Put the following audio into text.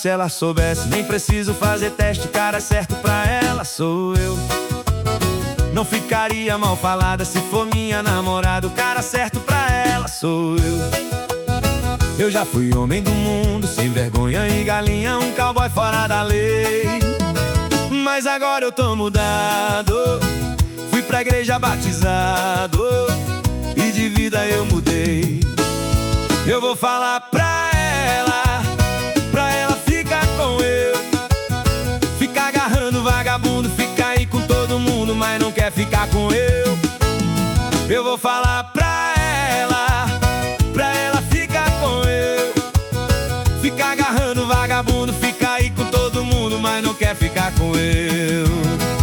se ela soubesse, nem preciso fazer teste, o cara certo pra ela sou eu. Não ficaria mal falada se for minha namorada, o cara certo pra ela sou eu. Eu já fui homem do mundo, sem vergonha e galinha, um cowboy fora da lei. Mas agora eu tô mudado, fui pra igreja batizado, e de vida eu mudei. Eu vou falar pra ela ficar com eu. Ficar agarrando vagabundo, fica aí com todo mundo, mas não quer ficar com eu. Eu vou falar pra ela ficar com eu. Ficar agarrando vagabundo, fica aí com todo mundo, mas não quer ficar com eu.